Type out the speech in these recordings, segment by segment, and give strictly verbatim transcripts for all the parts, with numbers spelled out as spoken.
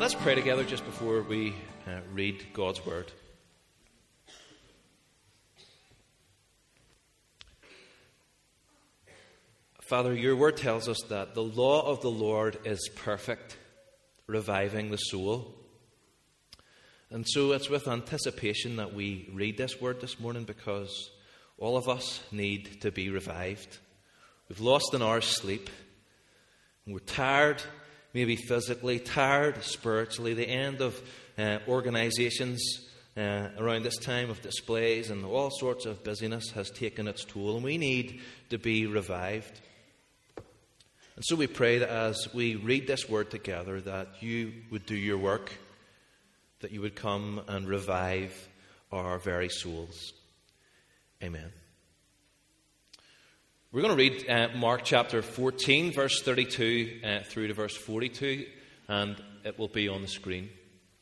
let's pray together just before we uh, read God's Word. Father, your Word tells us that the law of the Lord is perfect, reviving the soul. And so it's with anticipation that we read this Word this morning, because all of us need to be revived. We've lost an hour's sleep. And we're tired, maybe physically, tired spiritually. The end of uh, organisations uh, around this time of displays and all sorts of busyness has taken its toll, and we need to be revived. And so we pray that as we read this Word together, that you would do your work, that you would come and revive our very souls. Amen. We're going to read uh, Mark chapter fourteen, verse thirty-two uh, through to verse forty-two, and it will be on the screen.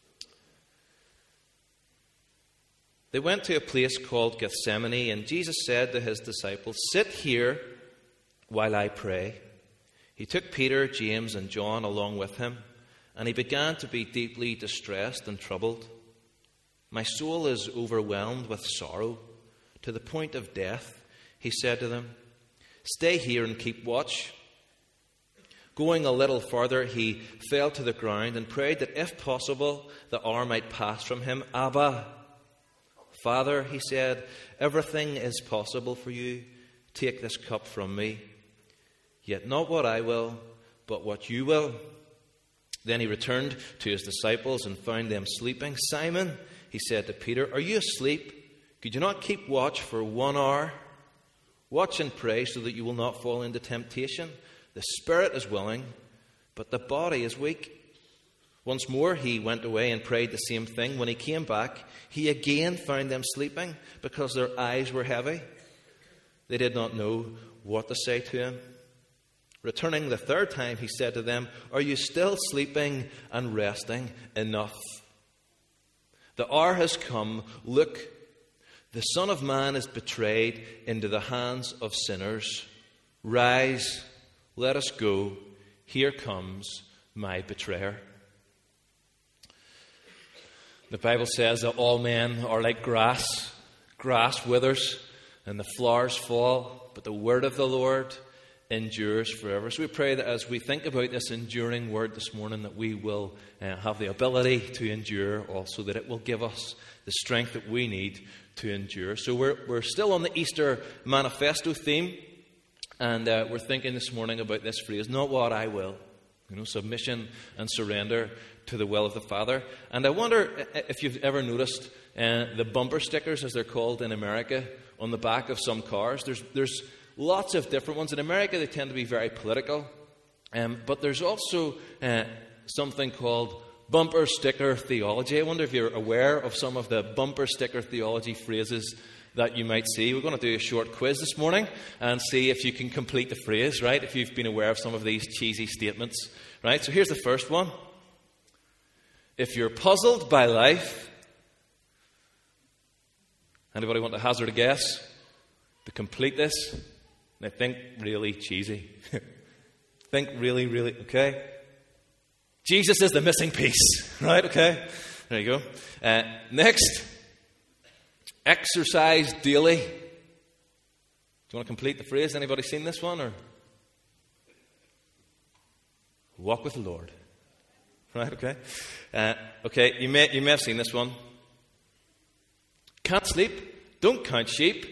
They went to a place called Gethsemane, and Jesus said to his disciples, "Sit here while I pray." He took Peter, James, and John along with him, and he began to be deeply distressed and troubled. "My soul is overwhelmed with sorrow, to the point of death," he said to them. "Stay here and keep watch." Going a little further, he fell to the ground and prayed that if possible, the hour might pass from him. "Abba, Father," he said, "everything is possible for you. Take this cup from me. Yet not what I will, but what you will." Then he returned to his disciples and found them sleeping. "Simon," he said to Peter, "are you asleep? Could you not keep watch for one hour? Watch and pray so that you will not fall into temptation. The spirit is willing, but the body is weak." Once more he went away and prayed the same thing. When he came back, he again found them sleeping because their eyes were heavy. They did not know what to say to him. Returning the third time, he said to them, "Are you still sleeping and resting? Enough. The hour has come. Look, the Son of Man is betrayed into the hands of sinners. Rise, let us go. Here comes my betrayer." The Bible says that all men are like grass. Grass withers and the flowers fall, but the word of the Lord endures forever. So we pray that as we think about this enduring word this morning, that we will uh, have the ability to endure, also that it will give us the strength that we need to endure. So we're we're still on the Easter manifesto theme, and uh, we're thinking this morning about this phrase, "Not what I will." You know, submission and surrender to the will of the Father. And I wonder if you've ever noticed uh, the bumper stickers, as they're called in America, on the back of some cars. There's there's lots of different ones. In America, they tend to be very political. Um, but there's also uh, something called bumper sticker theology. I wonder if you're aware of some of the bumper sticker theology phrases that you might see. We're going to do a short quiz this morning and see if you can complete the phrase, right? If you've been aware of some of these cheesy statements, right? So here's the first one. If you're puzzled by life, anybody want to hazard a guess to complete this? Now think really cheesy. Think really, really, okay? Jesus is the missing piece, right? Okay, there you go. Uh, next, exercise daily. Do you want to complete the phrase? Anybody seen this one? Or walk with the Lord, right? Okay, uh, okay. You may you may have seen this one. Can't sleep. Don't count sheep.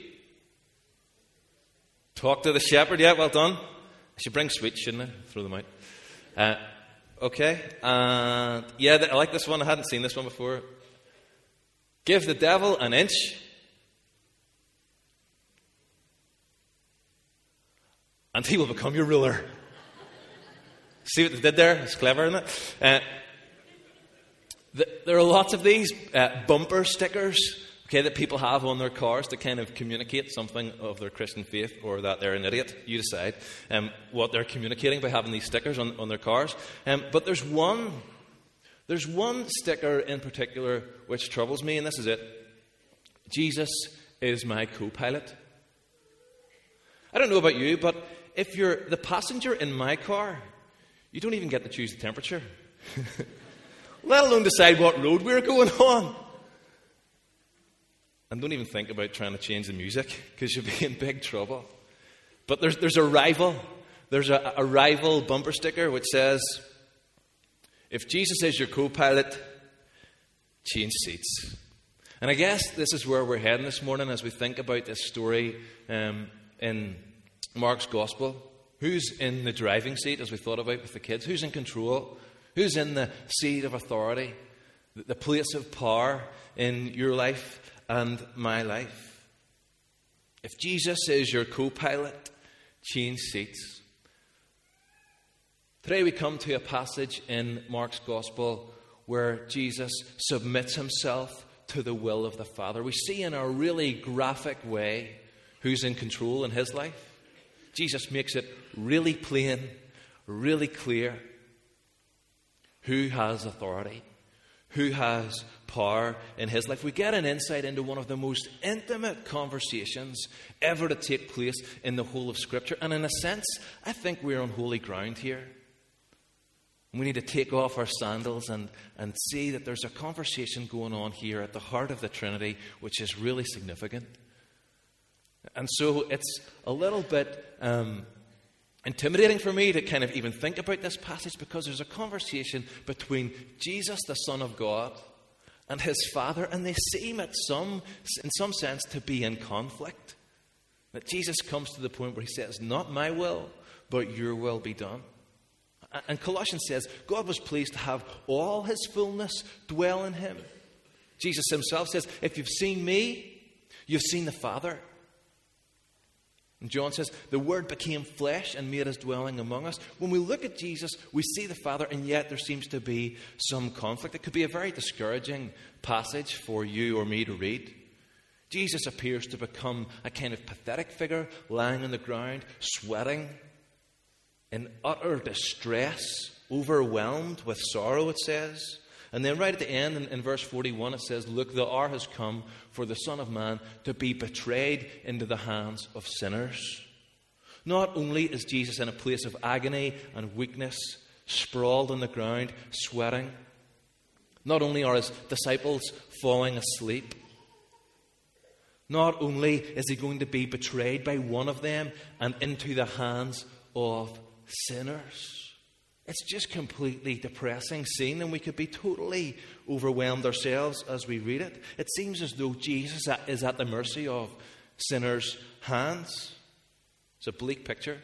Talk to the shepherd. Yeah, well done. I should bring sweets, shouldn't I? Throw them out. Uh, okay. Uh, yeah, I like this one. I hadn't seen this one before. Give the devil an inch. And he will become your ruler. See what they did there? It's clever, isn't it? Uh, the, there are lots of these uh, bumper stickers, okay, that people have on their cars to kind of communicate something of their Christian faith, or that they're an idiot. You decide um, what they're communicating by having these stickers on, on their cars. Um, but there's one, there's one sticker in particular which troubles me, and this is it. Jesus is my co-pilot. I don't know about you, but if you're the passenger in my car, you don't even get to choose the temperature. let alone decide what road we're going on. And don't even think about trying to change the music, because you'll be in big trouble. But there's, there's a rival. There's a, a rival bumper sticker which says, if Jesus is your co-pilot, change seats. And I guess this is where we're heading this morning as we think about this story um, in Mark's Gospel. Who's in the driving seat, as we thought about with the kids? Who's in control? Who's in the seat of authority? The place of power in your life and my life? If Jesus is your co-pilot, change seats. Today we come to a passage in Mark's Gospel where Jesus submits himself to the will of the Father. We see in a really graphic way who's in control in his life. Jesus makes it really plain, really clear who has authority, who has power in his life. We get an insight into one of the most intimate conversations ever to take place in the whole of Scripture. And in a sense, I think we're on holy ground here. We need to take off our sandals and, and see that there's a conversation going on here at the heart of the Trinity, which is really significant. And so it's a little bit um, intimidating for me to kind of even think about this passage, because there's a conversation between Jesus, the Son of God, and his Father, and they seem at some, in some sense to be in conflict. That Jesus comes to the point where he says, not my will, but your will be done. And Colossians says, God was pleased to have all his fullness dwell in him. Jesus himself says, if you've seen me, you've seen the Father. And John says, the Word became flesh and made his dwelling among us. When we look at Jesus, we see the Father, and yet there seems to be some conflict. It could be a very discouraging passage for you or me to read. Jesus appears to become a kind of pathetic figure, lying on the ground, sweating, in utter distress, overwhelmed with sorrow, it says. And then right at the end, in, in verse forty-one, it says, look, the hour has come for the Son of Man to be betrayed into the hands of sinners. Not only is Jesus in a place of agony and weakness, sprawled on the ground, sweating. Not only are his disciples falling asleep. Not only is he going to be betrayed by one of them and into the hands of sinners. It's just completely depressing scene, and we could be totally overwhelmed ourselves as we read it. It seems as though Jesus is at the mercy of sinners' hands. It's a bleak picture.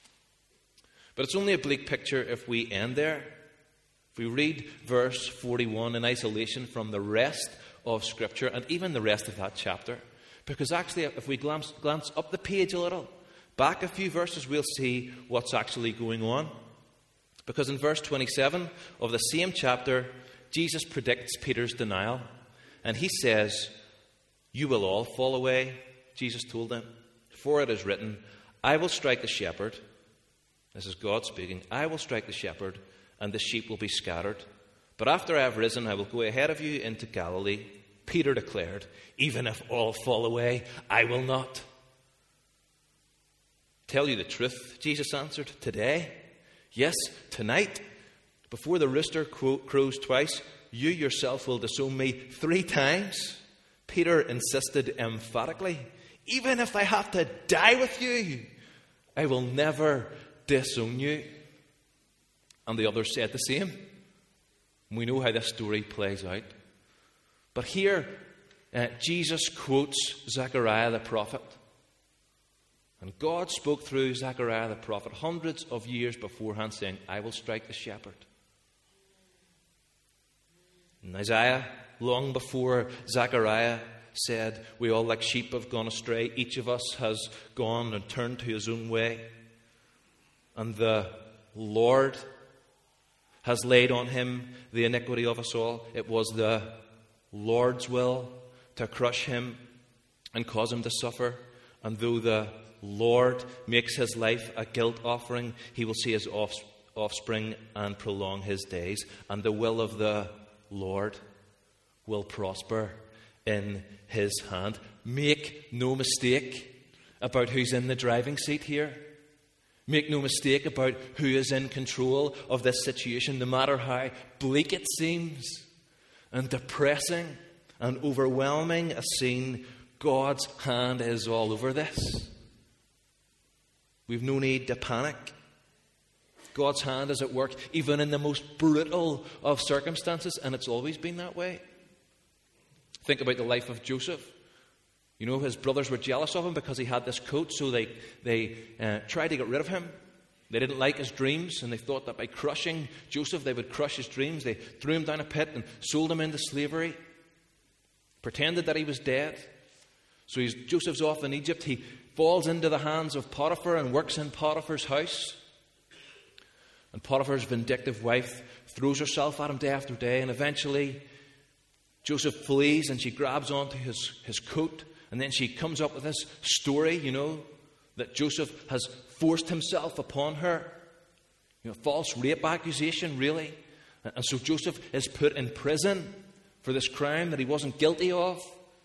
But it's only a bleak picture if we end there. If we read verse forty-one in isolation from the rest of Scripture, and even the rest of that chapter. Because actually, if we glance, glance up the page a little, back a few verses, we'll see what's actually going on. Because in verse twenty-seven of the same chapter, Jesus predicts Peter's denial. And he says, you will all fall away, Jesus told them. For it is written, I will strike the shepherd. This is God speaking. I will strike the shepherd, and the sheep will be scattered. But after I have risen, I will go ahead of you into Galilee. Peter declared, even if all fall away, I will not. Tell you the truth, Jesus answered, today, yes, tonight, before the rooster crows twice, you yourself will disown me three times. Peter insisted emphatically, even if I have to die with you, I will never disown you. And the others said the same. We know how this story plays out. But here, uh, Jesus quotes Zechariah the prophet. And God spoke through Zechariah the prophet hundreds of years beforehand, saying, I will strike the shepherd. And Isaiah, long before Zechariah, said, we all like sheep have gone astray. Each of us has gone and turned to his own way. And the Lord has laid on him the iniquity of us all. It was the Lord's will to crush him and cause him to suffer. And though the Lord makes his life a guilt offering, he will see his offspring and prolong his days. And the will of the Lord will prosper in his hand. Make no mistake about who's in the driving seat here. Make no mistake about who is in control of this situation, no matter how bleak it seems and depressing and overwhelming a scene. God's hand is all over this. We've no need to panic. God's hand is at work even in the most brutal of circumstances, and it's always been that way. Think about the life of Joseph. You know, his brothers were jealous of him because he had this coat, so they, they uh, tried to get rid of him. They didn't like his dreams, and they thought that by crushing Joseph, they would crush his dreams. They threw him down a pit and sold him into slavery, pretended that he was dead. So he's, Joseph's off in Egypt. He falls into the hands of Potiphar and works in Potiphar's house. And Potiphar's vindictive wife throws herself at him day after day, and eventually Joseph flees and she grabs onto his, his coat, and then she comes up with this story, you know, that Joseph has forced himself upon her. You know, false rape accusation, really. And so Joseph is put in prison for this crime that he wasn't guilty of.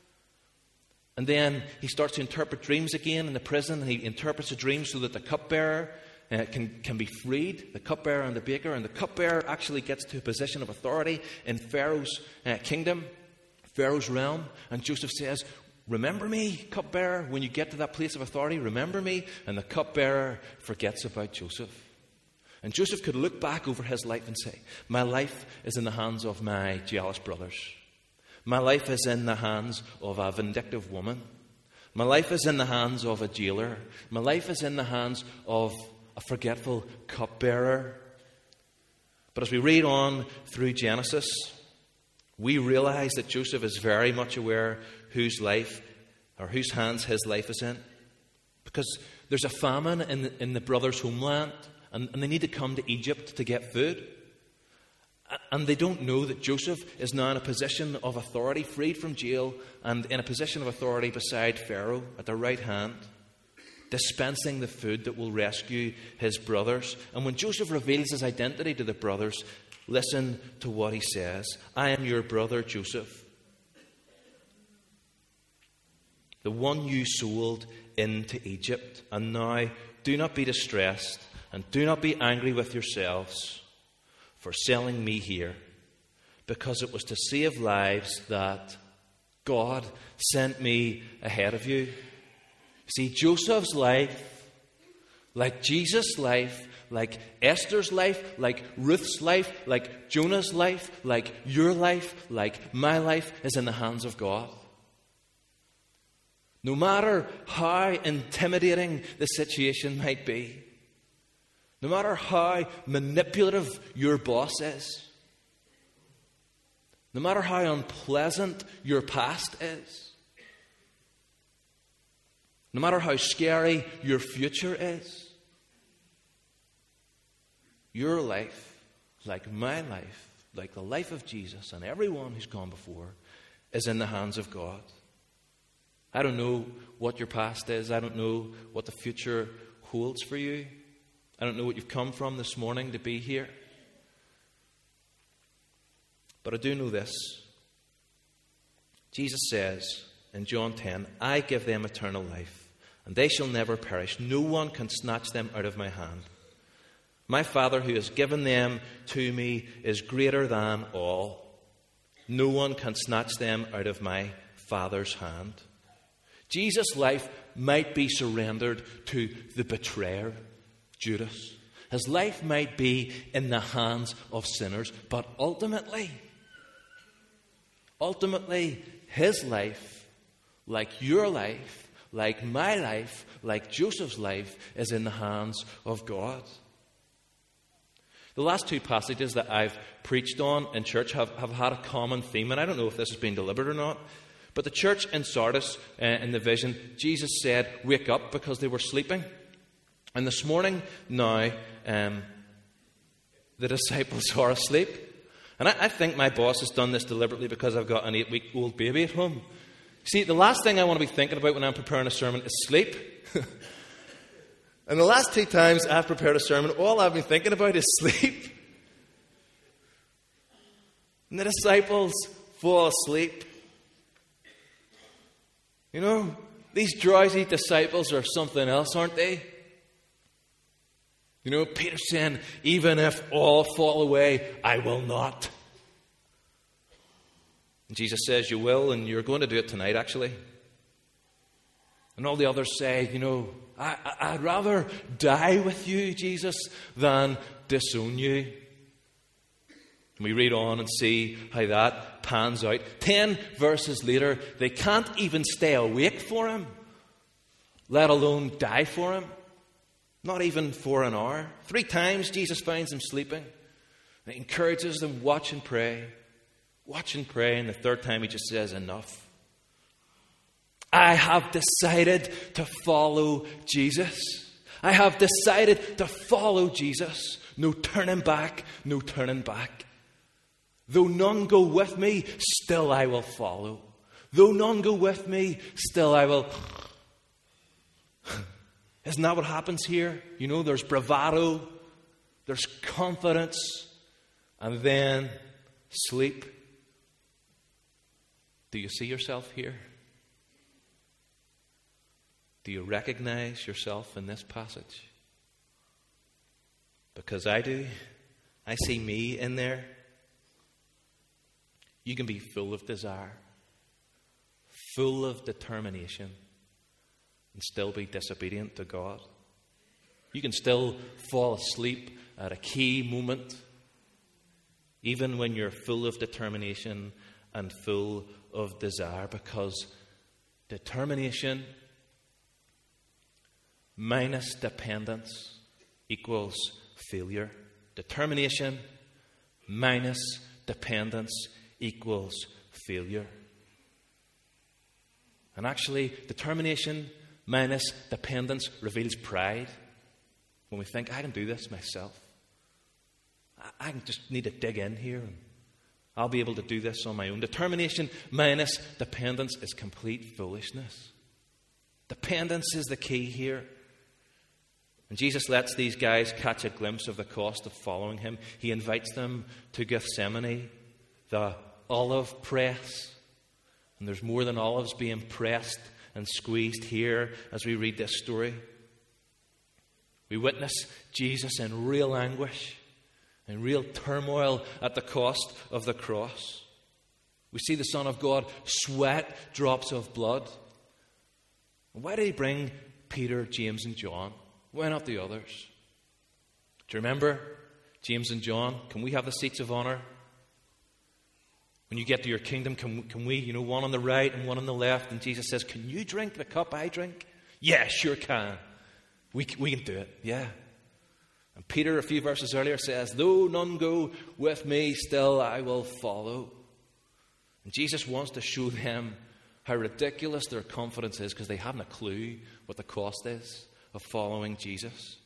And then he starts to interpret dreams again in the prison, and he interprets a dream so that the cupbearer uh, can, can be freed, the cupbearer and the baker. And the cupbearer actually gets to a position of authority in Pharaoh's uh, kingdom, Pharaoh's realm. And Joseph says, remember me, cupbearer, when you get to that place of authority, remember me. And the cupbearer forgets about Joseph. And Joseph could look back over his life and say, my life is in the hands of my jealous brothers. My life is in the hands of a vindictive woman. My life is in the hands of a jailer. My life is in the hands of a forgetful cupbearer. But as we read on through Genesis, we realize that Joseph is very much aware whose life or whose hands his life is in. Because there's a famine in the, in the brothers' homeland, and, and they need to come to Egypt to get food. And they don't know that Joseph is now in a position of authority, freed from jail, and in a position of authority beside Pharaoh at their right hand, dispensing the food that will rescue his brothers. And when Joseph reveals his identity to the brothers, listen to what he says. I am your brother Joseph, the one you sold into Egypt. And now do not be distressed and do not be angry with yourselves for selling me here, because it was to save lives that God sent me ahead of you. See, Joseph's life, like Jesus' life, like Esther's life, like Ruth's life, like Jonah's life, like your life, like my life, is in the hands of God. No matter how intimidating the situation might be, no matter how manipulative your boss is, no matter how unpleasant your past is, no matter how scary your future is, your life, like my life, like the life of Jesus and everyone who's gone before, is in the hands of God. I don't know what your past is. I don't know what the future holds for you. I don't know what you've come from this morning to be here. But I do know this. Jesus says in John ten, I give them eternal life, and they shall never perish. No one can snatch them out of my hand. My Father who has given them to me is greater than all. No one can snatch them out of my Father's hand. Jesus' life might be surrendered to the betrayer, Judas. His life might be in the hands of sinners, but ultimately, ultimately, his life, like your life, like my life, like Joseph's life, is in the hands of God. The last two passages that I've preached on in church have, have had a common theme, and I don't know if this has been deliberate or not. But the church in Sardis, uh, in the vision, Jesus said, wake up, because they were sleeping. And this morning, now, um, the disciples are asleep. And I, I think my boss has done this deliberately because I've got an eight-week-old baby at home. See, the last thing I want to be thinking about when I'm preparing a sermon is sleep. And the last two times I've prepared a sermon, all I've been thinking about is sleep. And the disciples fall asleep. You know, these drowsy disciples are something else, aren't they? You know, Peter's saying, even if all fall away, I will not. And Jesus says, you will, and you're going to do it tonight, actually. And all the others say, you know, I, I, I'd rather die with you, Jesus, than disown you. And we read on and see how that pans out. Ten verses later, they can't even stay awake for him, let alone die for him. Not even for an hour. Three times Jesus finds them sleeping. And he encourages them, watch and pray. Watch and pray. And the third time he just says, enough. I have decided to follow Jesus. I have decided to follow Jesus. No turning back, no turning back. Though none go with me, still I will follow. Though none go with me, still I will... Isn't that what happens here? You know, there's bravado, there's confidence, and then sleep. Do you see yourself here? Do you recognize yourself in this passage? Because I do. I see me in there. You can be full of desire, full of determination, and still be disobedient to God. You can still fall asleep at a key moment, even when you're full of determination and full of desire, because determination minus dependence equals failure. Determination minus dependence equals failure. And actually, determination minus dependence reveals pride. When we think, I can do this myself. I, I just need to dig in here and I'll be able to do this on my own. Determination minus dependence is complete foolishness. Dependence is the key here. And Jesus lets these guys catch a glimpse of the cost of following him. He invites them to Gethsemane, the olive press. And there's more than olives being pressed and squeezed here as we read this story. We witness Jesus in real anguish, in real turmoil at the cost of the cross. We see the Son of God sweat drops of blood. Why did he bring Peter, James, and John? Why not the others? Do you remember James and John? Can we have the seats of honor? When you get to your kingdom, can, can we, you know, one on the right and one on the left? And Jesus says, can you drink the cup I drink? Yeah, sure can. We, we can do it, yeah. And Peter, a few verses earlier, says, though none go with me, still I will follow. And Jesus wants to show them how ridiculous their confidence is because they haven't a clue what the cost is of following Jesus.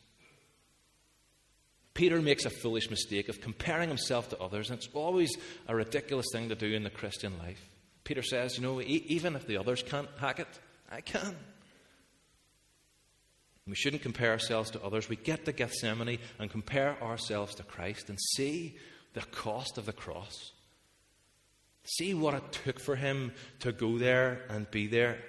Peter makes a foolish mistake of comparing himself to others, and it's always a ridiculous thing to do in the Christian life. Peter says, you know, e- even if the others can't hack it, I can. We shouldn't compare ourselves to others. We get to Gethsemane and compare ourselves to Christ and see the cost of the cross. See what it took for him to go there and be there.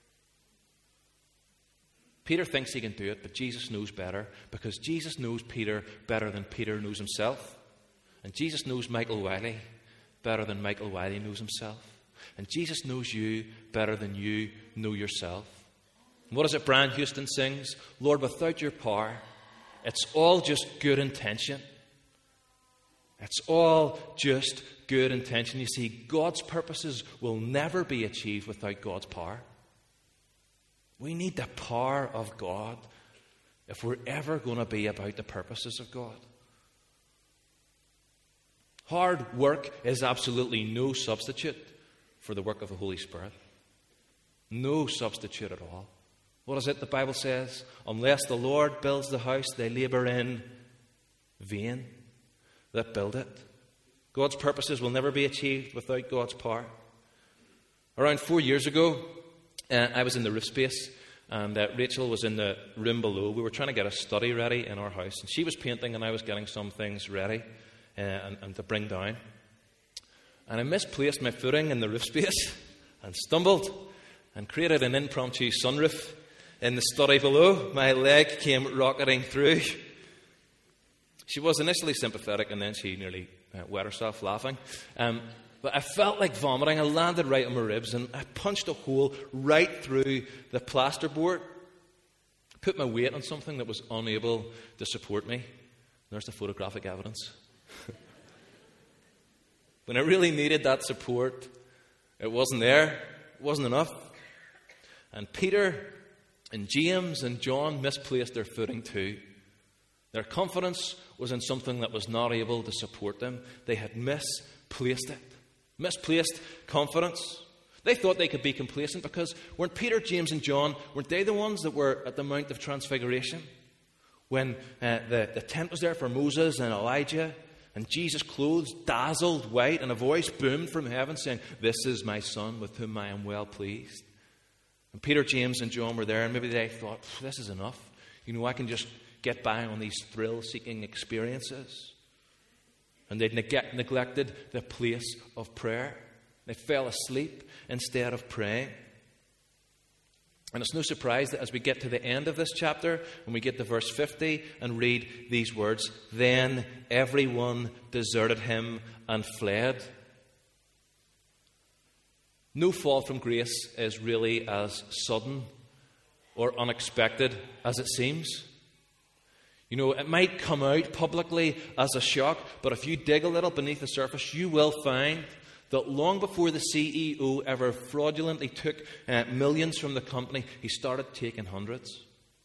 Peter thinks he can do it, but Jesus knows better, because Jesus knows Peter better than Peter knows himself. And Jesus knows Michael Wiley better than Michael Wiley knows himself. And Jesus knows you better than you know yourself. What is it Brian Houston sings? Lord, without your power, it's all just good intention. It's all just good intention. You see, God's purposes will never be achieved without God's power. We need the power of God if we're ever going to be about the purposes of God. Hard work is absolutely no substitute for the work of the Holy Spirit. No substitute at all. What is it the Bible says? Unless the Lord builds the house, they labor in vain that build it. God's purposes will never be achieved without God's power. Around four years ago, uh, I was in the roof space, and uh, Rachel was in the room below. We were trying to get a study ready in our house, and she was painting, and I was getting some things ready uh, and, and to bring down. And I misplaced my footing in the roof space and stumbled and created an impromptu sunroof in the study below. My leg came rocketing through. She was initially sympathetic, and then she nearly uh, wet herself laughing. Um, but I felt like vomiting. I landed right on my ribs, and I punched a hole right through the plasterboard. Put my weight on something that was unable to support me. There's the photographic evidence. When I really needed that support, it wasn't there. It wasn't enough. And Peter and James and John misplaced their footing too. Their confidence was in something that was not able to support them. They had misplaced it. Misplaced confidence. They thought they could be complacent because weren't Peter, James, and John, weren't they the ones that were at the Mount of Transfiguration? When uh, the, the tent was there for Moses and Elijah, and Jesus' clothes dazzled white, and a voice boomed from heaven saying, "This is my Son with whom I am well pleased." And Peter, James, and John were there, and maybe they thought, "This is enough. You know, I can just get by on these thrill-seeking experiences." And they'd neg- neglected the place of prayer. They fell asleep instead of praying. And it's no surprise that as we get to the end of this chapter, when we get to verse fifty and read these words, "Then everyone deserted him and fled." No fall from grace is really as sudden or unexpected as it seems. You know, it might come out publicly as a shock, but if you dig a little beneath the surface, you will find that long before the C E O ever fraudulently took uh, millions from the company, he started taking hundreds.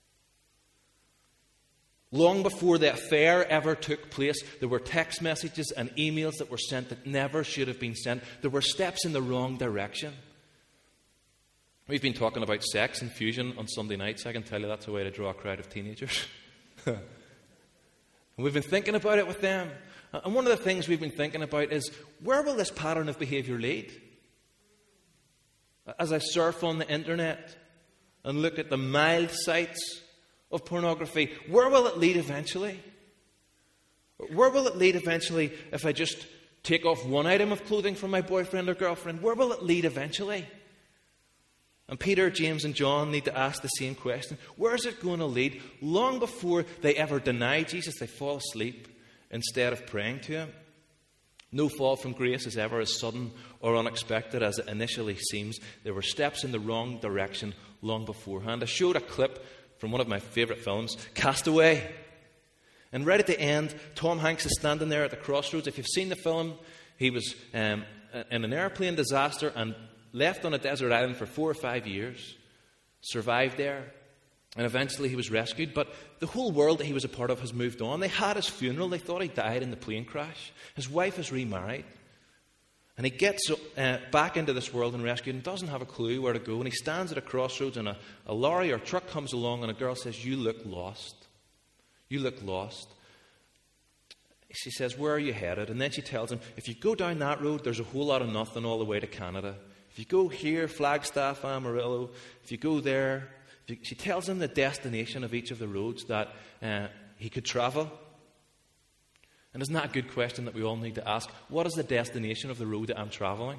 Long before the affair ever took place, there were text messages and emails that were sent that never should have been sent. There were steps in the wrong direction. We've been talking about sex and fusion on Sunday nights. I can tell you that's a way to draw a crowd of teenagers. And we've been thinking about it with them. And one of the things we've been thinking about is, where will this pattern of behaviour lead? As I surf on the internet and look at the mild sites of pornography, where will it lead eventually? Where will it lead eventually if I just take off one item of clothing from my boyfriend or girlfriend? Where will it lead eventually? And Peter, James, and John need to ask the same question. Where is it going to lead? Long before they ever deny Jesus, they fall asleep instead of praying to him. No fall from grace is ever as sudden or unexpected as it initially seems. There were steps in the wrong direction long beforehand. I showed a clip from one of my favourite films, Castaway. And right at the end, Tom Hanks is standing there at the crossroads. If you've seen the film, he was um, in an airplane disaster and left on a desert island for four or five years, survived there, and eventually he was rescued. But the whole world that he was a part of has moved on. They had his funeral. They thought he died in the plane crash. His wife is remarried. And he gets uh, back into this world and rescued and doesn't have a clue where to go. And he stands at a crossroads and a, a lorry or truck comes along and a girl says, "You look lost. You look lost." She says, "Where are you headed?" And then she tells him, "If you go down that road, there's a whole lot of nothing all the way to Canada. If you go here, Flagstaff, Amarillo, if you go there..." She tells him the destination of each of the roads that uh, he could travel. And isn't that a good question that we all need to ask? What is the destination of the road that I'm traveling?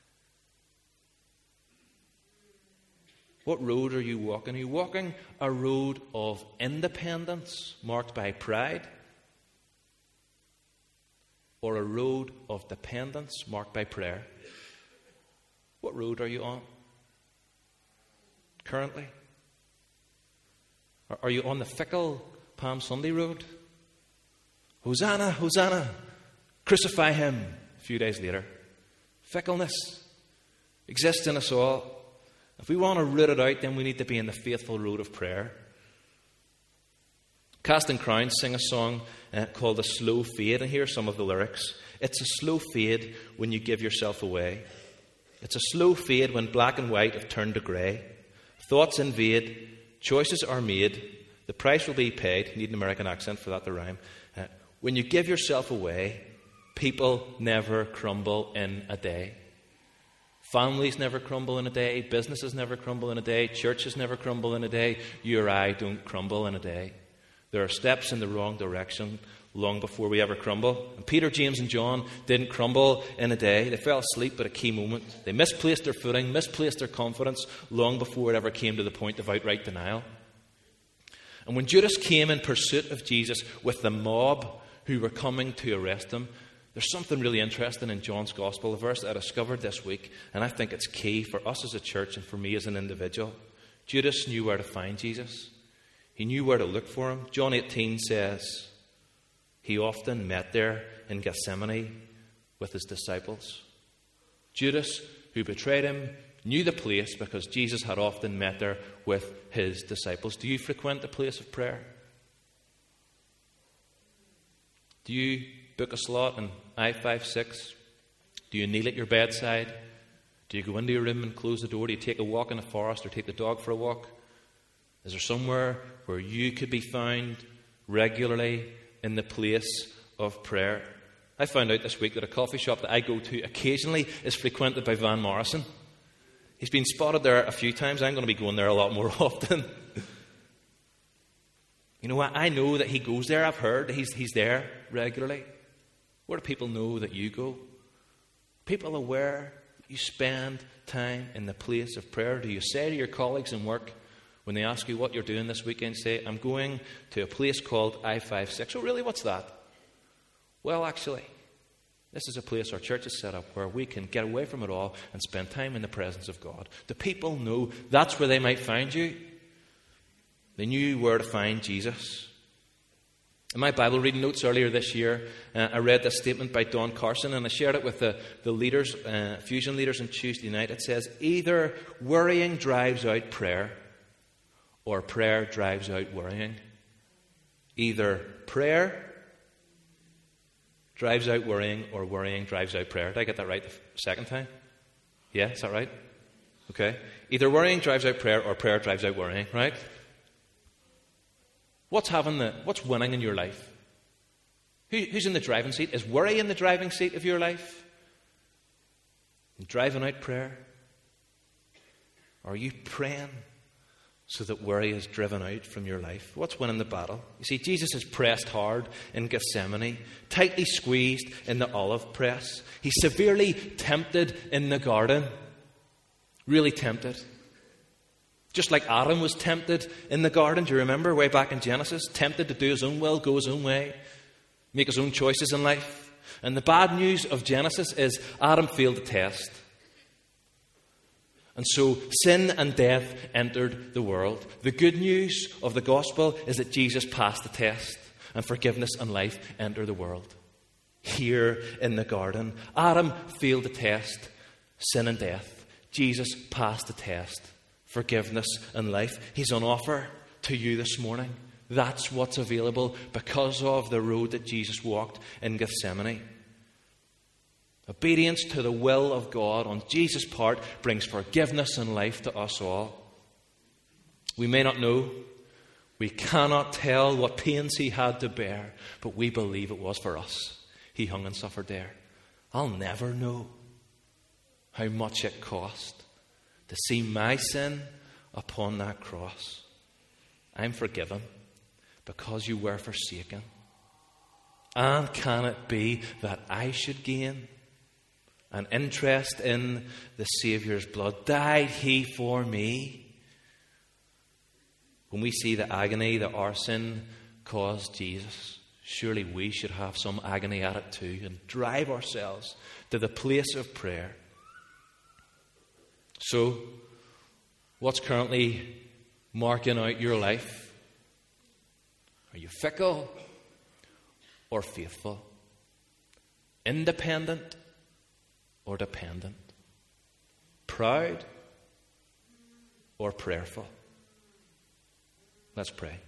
What road are you walking? Are you walking a road of independence marked by pride? Or a road of dependence marked by prayer? What road are you on currently? Are you on the fickle Palm Sunday road? Hosanna, Hosanna, crucify him. A few days later. Fickleness exists in us all. If we want to root it out, then we need to be in the faithful road of prayer. Casting Crowns sing a song uh, called "A Slow Fade," and here are some of the lyrics. It's a slow fade when you give yourself away. It's a slow fade when black and white have turned to grey. Thoughts invade, choices are made, the price will be paid. You need an American accent for that to rhyme. Uh, when you give yourself away, people never crumble in a day. Families never crumble in a day. Businesses never crumble in a day. Churches never crumble in a day. You or I don't crumble in a day. There are steps in the wrong direction long before we ever crumble. And Peter, James, and John didn't crumble in a day. They fell asleep at a key moment. They misplaced their footing, misplaced their confidence long before it ever came to the point of outright denial. And when Judas came in pursuit of Jesus with the mob who were coming to arrest him. There's something really interesting in John's Gospel, a verse that I discovered this week, and I think it's key for us as a church and for me as an individual. Judas knew where to find Jesus. He knew where to look for him. John eighteen says he often met there in Gethsemane with his disciples. Judas, who betrayed him, knew the place because Jesus had often met there with his disciples. Do you frequent the place of prayer? Do you book a slot in I fifty-six? Do you kneel at your bedside? Do you go into your room and close the door? Do you take a walk in the forest or take the dog for a walk? Is there somewhere where you could be found regularly in the place of prayer? I found out this week that a coffee shop that I go to occasionally is frequented by Van Morrison. He's been spotted there a few times. I'm going to be going there a lot more often. You know what? I know that he goes there. I've heard that he's, he's there regularly. Where do people know that you go? People aware that you spend time in the place of prayer? Do you say to your colleagues in work, when they ask you what you're doing this weekend, say, I'm going to a place called I fifty-six. Oh, really? What's that? Well, actually, this is a place our church is set up where we can get away from it all and spend time in the presence of God. Do people know that's where they might find you? They knew where to find Jesus. In my Bible reading notes earlier this year, uh, I read this statement by Don Carson, and I shared it with the, the leaders, uh, Fusion leaders on Tuesday night. It says, either worrying drives out prayer, or prayer drives out worrying. Either prayer drives out worrying, or worrying drives out prayer. Did I get that right the second time? Yeah, is that right? Okay. Either worrying drives out prayer, or prayer drives out worrying, right? What's having the, what's winning in your life? Who, who's in the driving seat? Is worry in the driving seat of your life? And driving out prayer? Or are you praying so that worry is driven out from your life? What's winning the battle? You see, Jesus is pressed hard in Gethsemane, tightly squeezed in the olive press. He's severely tempted in the garden. Really tempted. Just like Adam was tempted in the garden, do you remember, way back in Genesis? Tempted to do his own will, go his own way, make his own choices in life. And the bad news of Genesis is Adam failed the test. And so sin and death entered the world. The good news of the gospel is that Jesus passed the test, and forgiveness and life enter the world. Here in the garden, Adam failed the test, sin and death. Jesus passed the test, forgiveness and life. He's on offer to you this morning. That's what's available because of the road that Jesus walked in Gethsemane. Obedience to the will of God on Jesus' part brings forgiveness and life to us all. We may not know, we cannot tell what pains he had to bear, but we believe it was for us. He hung and suffered there. I'll never know how much it cost to see my sin upon that cross. I'm forgiven because you were forsaken. And can it be that I should gain an interest in the Saviour's blood? Died he for me? When we see the agony that our sin caused Jesus, surely we should have some agony at it too and drive ourselves to the place of prayer. So, what's currently marking out your life? Are you fickle or faithful? Independent or dependent? Proud or prayerful? Let's pray.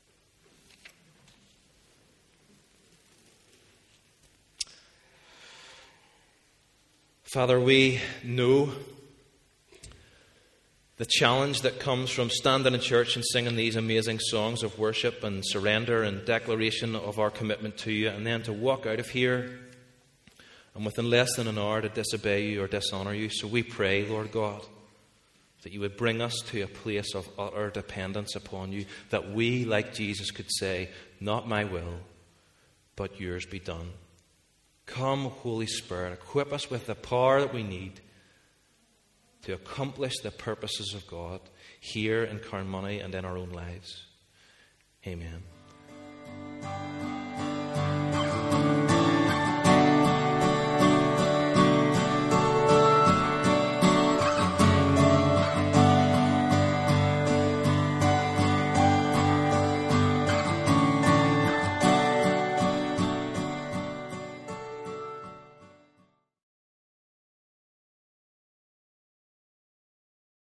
Father, we know the challenge that comes from standing in church and singing these amazing songs of worship and surrender and declaration of our commitment to you, and then to walk out of here and within less than an hour to disobey you or dishonour you. So we pray, Lord God, that you would bring us to a place of utter dependence upon you, that we, like Jesus, could say, not my will, but yours be done. Come, Holy Spirit, equip us with the power that we need to accomplish the purposes of God here in Carnmoney and in our own lives. Amen.